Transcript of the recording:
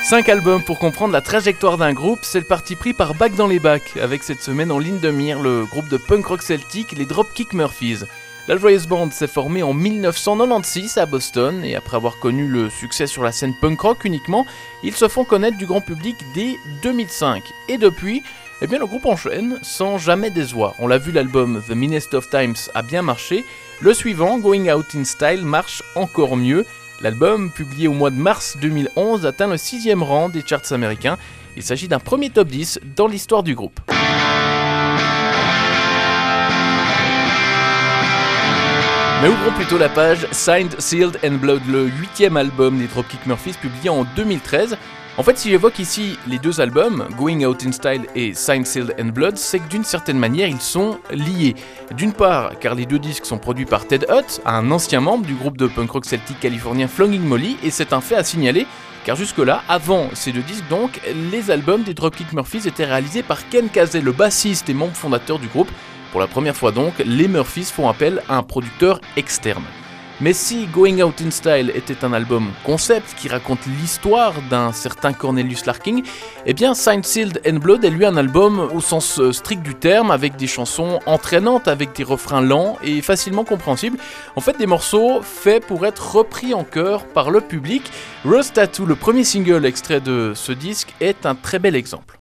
5 albums pour comprendre la trajectoire d'un groupe, c'est le parti pris par Bac dans les bacs, avec cette semaine en ligne de mire le groupe de punk rock celtique, les Dropkick Murphys. La Joyous Band s'est formée en 1996 à Boston, et après avoir connu le succès sur la scène punk rock uniquement, ils se font connaître du grand public dès 2005. Et depuis, le groupe enchaîne sans jamais décevoir. On l'a vu, l'album The Meanest of Times a bien marché, le suivant, Going Out in Style, marche encore mieux. L'album, publié au mois de mars 2011, atteint le 6e rang des charts américains. Il s'agit d'un premier top 10 dans l'histoire du groupe. Mais ouvrons plutôt la page Signed, Sealed and Blood, le 8e album des Dropkick Murphys, publié en 2013. En fait, si j'évoque ici les deux albums, Going Out in Style et Signed, Sealed and Blood, c'est que d'une certaine manière, ils sont liés. D'une part, car les deux disques sont produits par Ted Hutt, un ancien membre du groupe de punk rock celtique californien Flogging Molly, et c'est un fait à signaler, car jusque-là, avant ces deux disques donc, les albums des Dropkick Murphys étaient réalisés par Ken Casey, le bassiste et membre fondateur du groupe. Pour la première fois donc, les Murphys font appel à un producteur externe. Mais si Going Out in Style était un album concept qui raconte l'histoire d'un certain Cornelius Larkin, eh bien Signed, Sealed and Blood est lui un album au sens strict du terme, avec des chansons entraînantes, avec des refrains lents et facilement compréhensibles. En fait, des morceaux faits pour être repris en chœur par le public. Rose Tattoo, le premier single extrait de ce disque, est un très bel exemple.